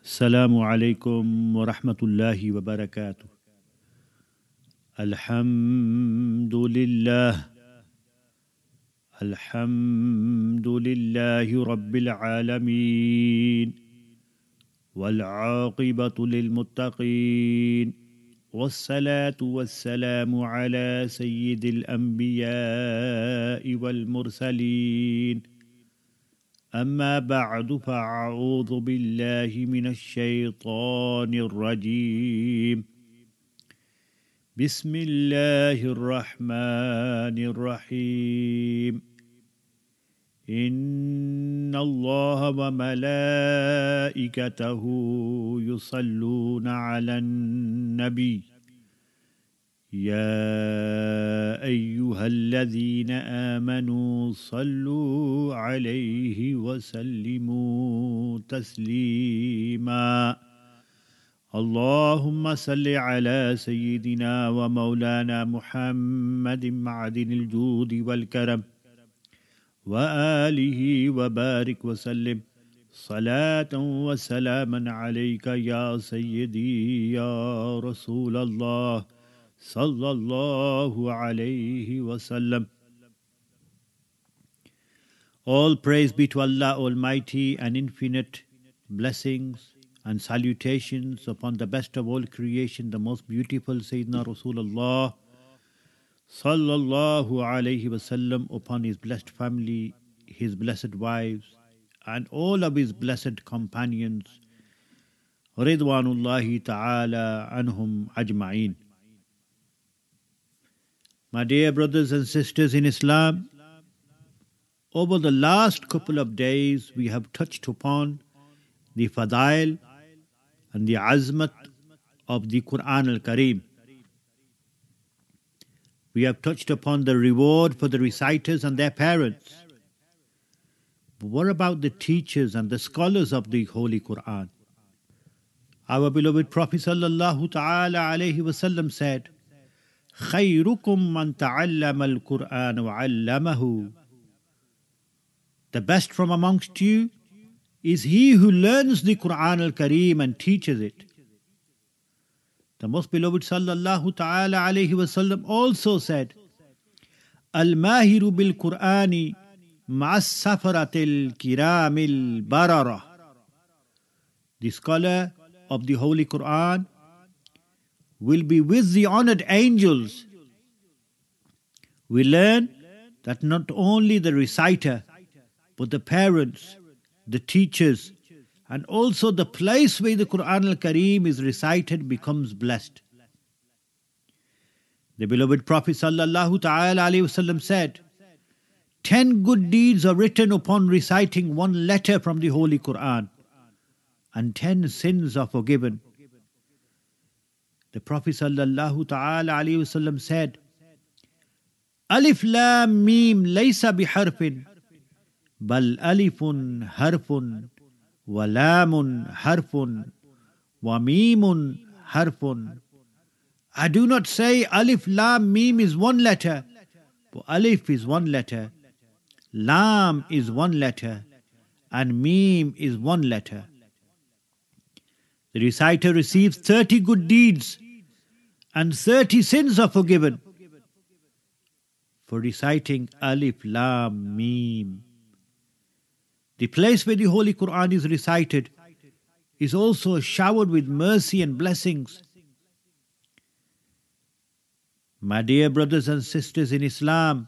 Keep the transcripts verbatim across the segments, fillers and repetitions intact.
Assalamu alaikum wa rahmatullahi wa barakatuh. Alhamdulillah. Alhamdulillahi Rabbil Alameen. والعاقبة للمتقين والصلاة والسلام على سيد الأنبياء والمرسلين أما بعد فأعوذ بالله من الشيطان الرجيم بسم الله الرحمن الرحيم إن الله وملائكته يصلون على النبي يا أيها الذين آمنوا صلوا عليه وسلموا تسليما اللهم صل على سيدنا ومولانا محمد معدن الجود والكرم وآله وبارك وسلم صلاة وسلاما عليك يا سيدي يا رسول الله صلى الله عليه وسلم. All praise be to Allah Almighty, and infinite blessings and salutations upon the best of all creation, the most beautiful Sayyidina Rasulullah Sallallahu alayhi wasallam, upon his blessed family, his blessed wives, and all of his blessed companions, Ridwanullahi ta'ala anhum ajma'een. My dear brothers and sisters in Islam, over the last couple of days we have touched upon the fadail and the azmat of the Quran al-Kareem. We have touched upon the reward for the reciters and their parents. But what about the teachers and the scholars of the Holy Quran? Our beloved Prophet sallallahu ta'ala alayhi wasallam said, خَيْرُكُمْ مَنْ تَعَلَّمَ الْقُرْآنَ وَعَلَّمَهُ. The best from amongst you is he who learns the Quran al-Kareem and teaches it. The most beloved sallallahu ta'ala alayhi wasallam also said, Al-Mahiru bil-Qur'ani ma'as safaratil kiramil barara. The scholar of the Holy Quran will be with the honored angels. We learn that not only the reciter, but the parents, the teachers, and also the place where the Quran al-Kareem is recited becomes blessed. The beloved Prophet sallallahu ta'ala alayhi wasallam said, Ten good deeds are written upon reciting one letter from the Holy Quran, and ten sins are forgiven. The Prophet sallallahu ta'ala alayhi wasallam said, Alif lam mim laysa biharfin, bal alifun harfun, وَلَامٌ حَرْفٌ وَمِيمٌ حَرْفٌ. I do not say Alif Lam Mim is one letter, but Alif is one letter, Lam is one letter, and Mim is one letter. The reciter receives thirty good deeds, and thirty sins are forgiven for reciting Alif Lam Mim. The place where the Holy Quran is recited is also showered with mercy and blessings. My dear brothers and sisters in Islam,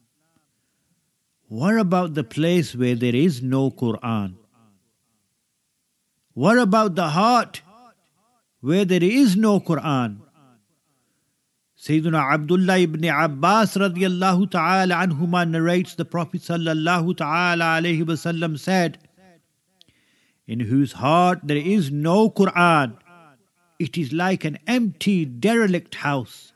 what about the place where there is no Quran? What about the heart where there is no Quran? Sayyidina Abdullah ibn Abbas radiyallahu ta'ala anhuma narrates the Prophet sallallahu ta'ala alayhi wasallam said, in whose heart there is no Quran, it is like an empty, derelict house.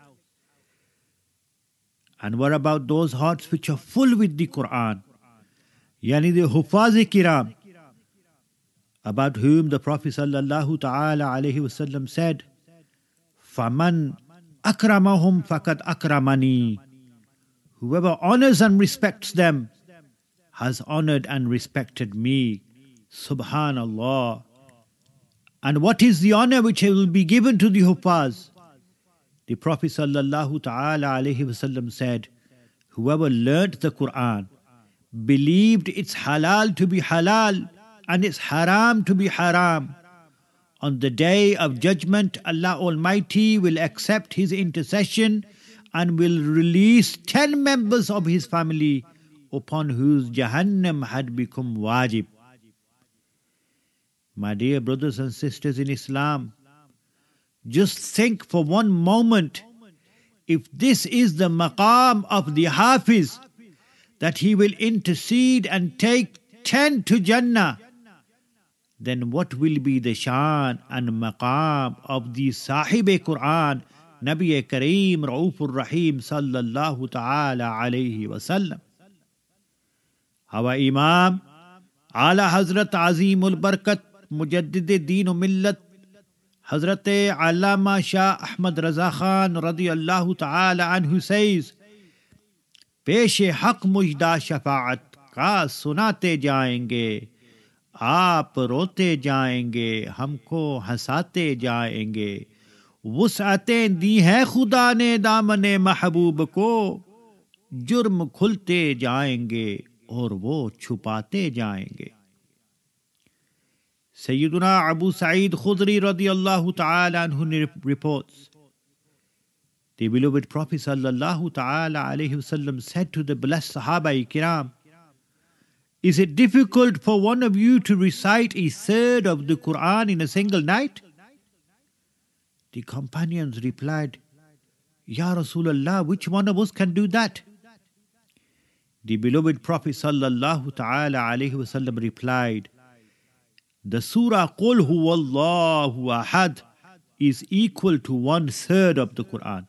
And what about those hearts which are full with the Quran? Yani the Hufaz-e Kiram, about whom the Prophet sallallahu ta'ala alayhi wasallam said, فَمَنْ أَكْرَمَهُمْ فَقَدْ أَكْرَمَنِي. Whoever honors and respects them has honored and respected me. Subhanallah. And what is the honor which will be given to the Huffaz? The Prophet sallallahu ta'ala alayhi wasallam said, whoever learnt the Quran, believed it's halal to be halal and it's haram to be haram, on the day of judgment, Allah Almighty will accept his intercession and will release ten members of his family upon whose Jahannam had become wajib. My dear brothers and sisters in Islam, just think for one moment, if this is the maqam of the Hafiz, that he will intercede and take ten to Jannah, then what will be the shan and maqam of the Sahib-e-Quran, Nabi Kareem Raufur Rahim sallallahu ta'ala alayhi wa sallam. Our Imam, Ala Hazrat Azimul Barkat, Mujaddid-e-Deen o Millat, Hazrat Allama Shah Ahmad Raza Khan radiyallahu ta'ala anhu says, Peshe haq mujda shafaat ka sunate jayenge, aap rote jayenge, humko hasate jayenge. वुसअतें दी है खुदा ने दामने महबूब को, जुर्म खुलते जाएंगे और वो छुपाते जाएंगे. Sayyiduna Abu Sa'id Khudri radiyallahu ta'ala anhu reports, the beloved Prophet sallallahu ta'ala alayhi wasallam said to the blessed Sahaba-i-Kiram, is it difficult for one of you to recite a third of the Quran in a single night? The companions replied, Ya Rasulullah, which one of us can do that? The beloved Prophet sallallahu ta'ala alayhi wasallam replied, the surah Qul Huwallahu Ahad is equal to one third of the Quran.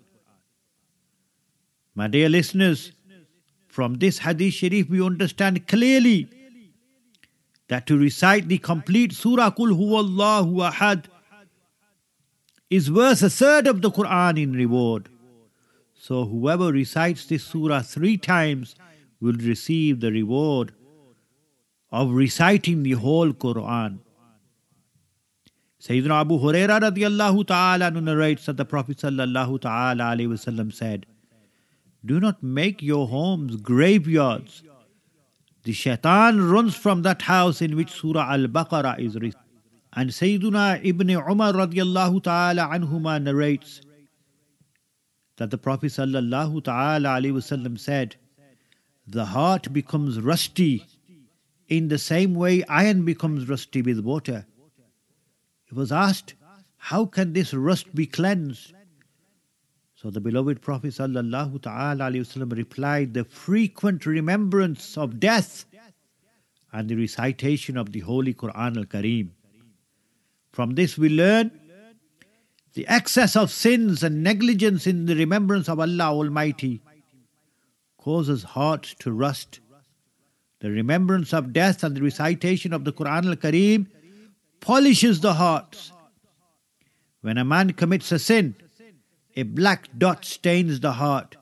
My dear listeners, from this hadith sharif we understand clearly that to recite the complete surah Qul Huwallahu Ahad is worth a third of the Quran in reward. So whoever recites this surah three times will receive the reward of reciting the whole Quran. Sayyidina Abu Huraira radiyallahu ta'ala narrates that the Prophet sallallahu ta'ala alayhi wasallam said, do not make your homes graveyards. The shaitan runs from that house in which Surah Al-Baqarah is written. And Sayyiduna Ibn Umar radiyallahu ta'ala anhuma narrates that the Prophet sallallahu ta'ala alayhi wasallam said, the heart becomes rusty in the same way iron becomes rusty with water. It was asked, how can this rust be cleansed? So the beloved Prophet sallallahu ta'ala alayhi wasallam replied, the frequent remembrance of death and the recitation of the Holy Quran al-Kareem. From this we learn the excess of sins and negligence in the remembrance of Allah Almighty causes hearts to rust. The remembrance of death and the recitation of the Quran al-Kareem polishes the hearts. When a man commits a sin, a black dot stains the heart.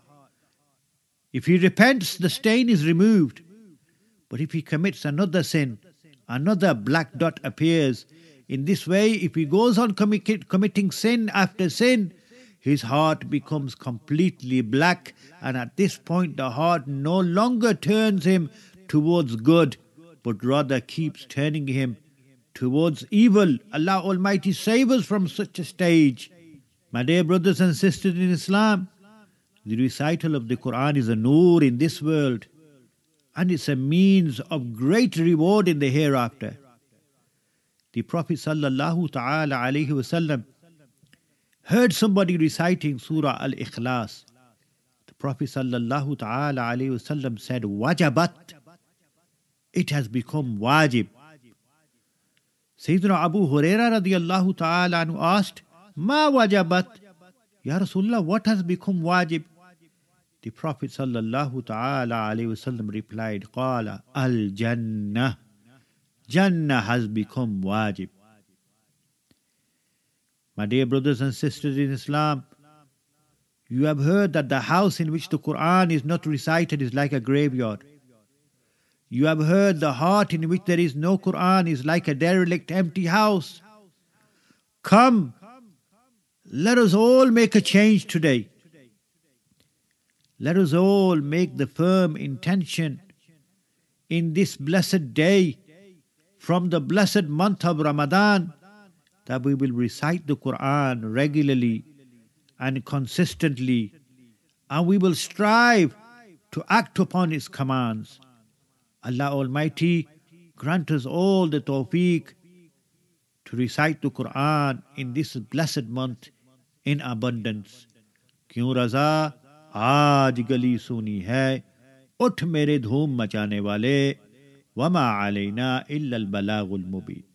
If he repents, the stain is removed. But if he commits another sin, another black dot appears. In this way, if he goes on commit, committing sin after sin, his heart becomes completely black, and at this point the heart no longer turns him towards good, but rather keeps turning him towards evil. Allah Almighty save us from such a stage. My dear brothers and sisters in Islam, the recital of the Quran is a noor in this world, and it's a means of great reward in the hereafter. The Prophet sallallahu ta'ala alayhi wasallam heard somebody reciting Surah Al-Ikhlas. The Prophet sallallahu ta'ala alayhi wasallam said, wajabat, it has become wajib. Sayyidina Abu Huraira radiyallahu ta'ala anhu asked, ma wajabat? Ya Rasulullah, what has become wajib? The Prophet sallallahu ta'ala alayhi wasallam replied, qala al-jannah. Jannah has become wajib. My dear brothers and sisters in Islam, you have heard that the house in which the Quran is not recited is like a graveyard. You have heard the heart in which there is no Quran is like a derelict empty house. Come, let us all make a change today. Let us all make the firm intention in this blessed day from the blessed month of Ramadan that we will recite the Quran regularly and consistently, and we will strive to act upon its commands. Allah Almighty grant us all the tawfiq to recite the Quran in this blessed month in abundance. क्यों रज़ा आज गली सुनी है, उठ मेरे धूम मचाने वाले, वमा अलैना इल्लल बलागुल मुबीन.